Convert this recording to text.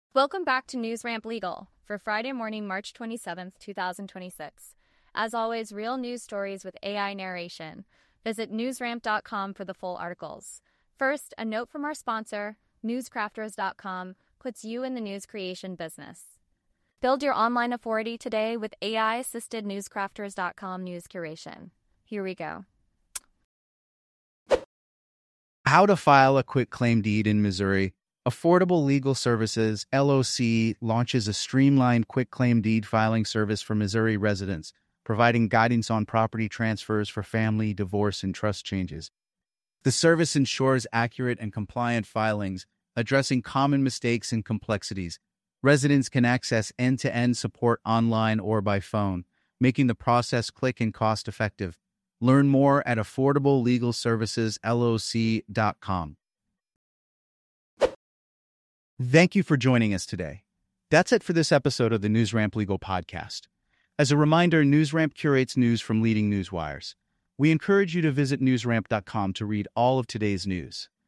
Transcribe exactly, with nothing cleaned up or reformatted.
Welcome back to NewsRamp Legal for Friday morning, March twenty-seventh, two thousand twenty-six. As always, real news stories with A I narration. Visit newsramp dot com for the full articles. First, a note from our sponsor, newscrafters dot com, puts you in the news creation business. Build your online authority today with A I-assisted newscrafters dot com news curation. Here we go. How to file a quitclaim deed in Missouri. Affordable Legal Services, L O C, launches a streamlined quitclaim deed filing service for Missouri residents, providing guidance on property transfers for family, divorce, and trust changes. The service ensures accurate and compliant filings, addressing common mistakes and complexities. Residents can access end-to-end support online or by phone, making the process quick and cost-effective. Learn more at affordable legal services L O C dot com. Thank you for joining us today. That's it for this episode of the NewsRamp Legal Podcast. As a reminder, NewsRamp curates news from leading news wires. We encourage you to visit newsramp dot com to read all of today's news.